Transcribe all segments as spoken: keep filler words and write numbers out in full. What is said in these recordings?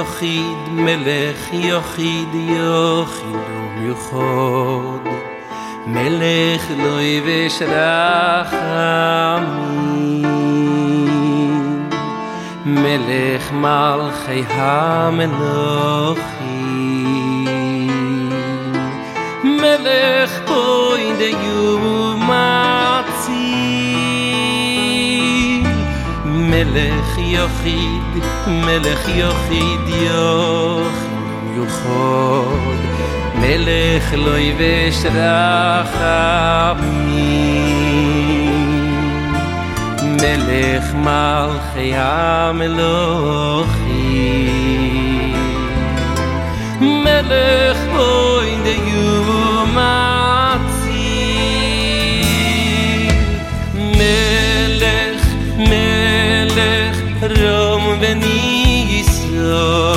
יחיד, מלך יחיד, יחיד ומיוחד, מלך לא יבש רחמים, מלך מלכי המלוכים, מלך פויד יומציל, מלך יחיד, מלך יחיד, יחיד מיוחד, מלך לא יבש רחמים, מלך מלכי המלוכים, מלך פויד יומציל, מלך מלך רום וניסו,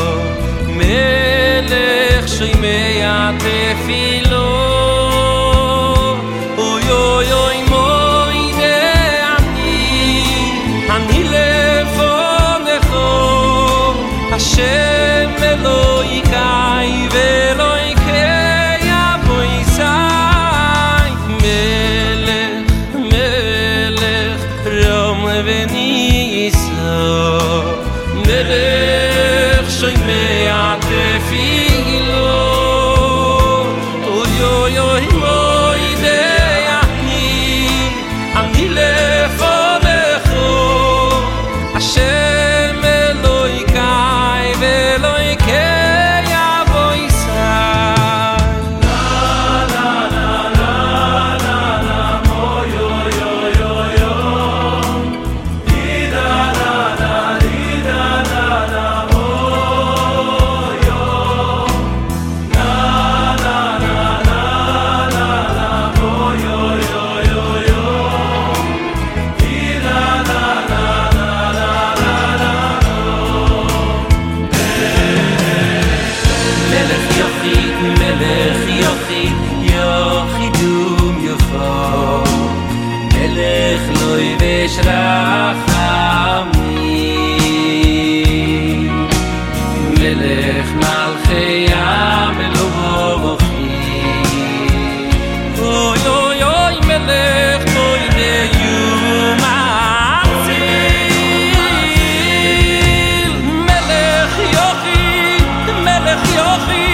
מלך שומע תפילו, אוי אוי אוי מוידה אני, אני לפונך, השם אלוהיי ואלוהיקי אבויסי, מלך מלך רום וניסו, מלך שומע תפילו, אוי אוי אוי מוידה אני, אני לפונך, השם אלוהיי ואלוהיקי אבויסי. מלך יחיד, יחיד ומיוחד, מלך לא יבש רחמים, מלך מלכי המלוכים, אוי אוי אוי מלך פויד יומציל, מלך יחיד, מלך יחיד,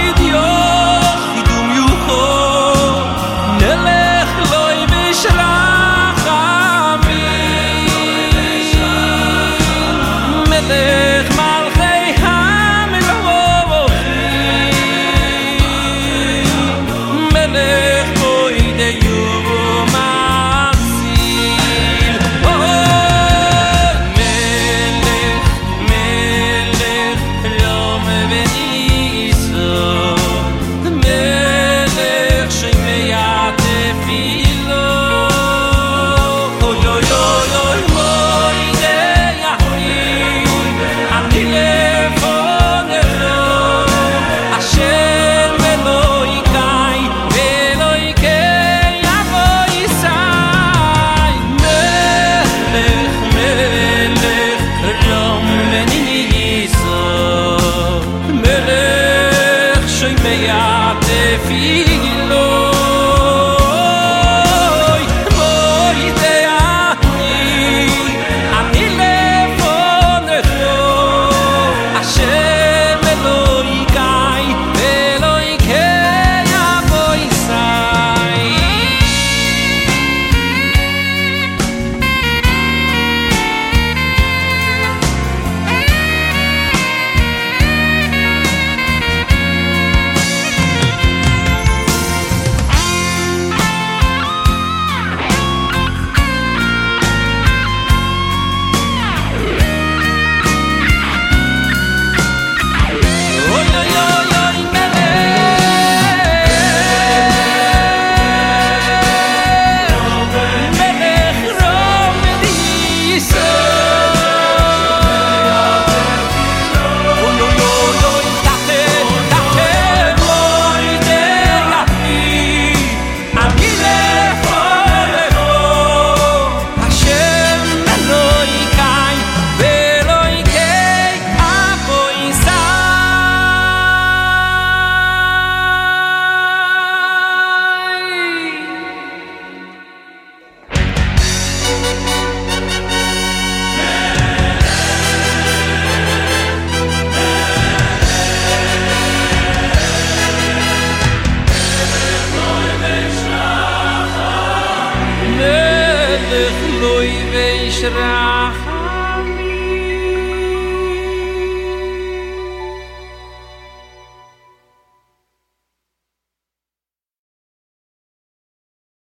melech loy veishrach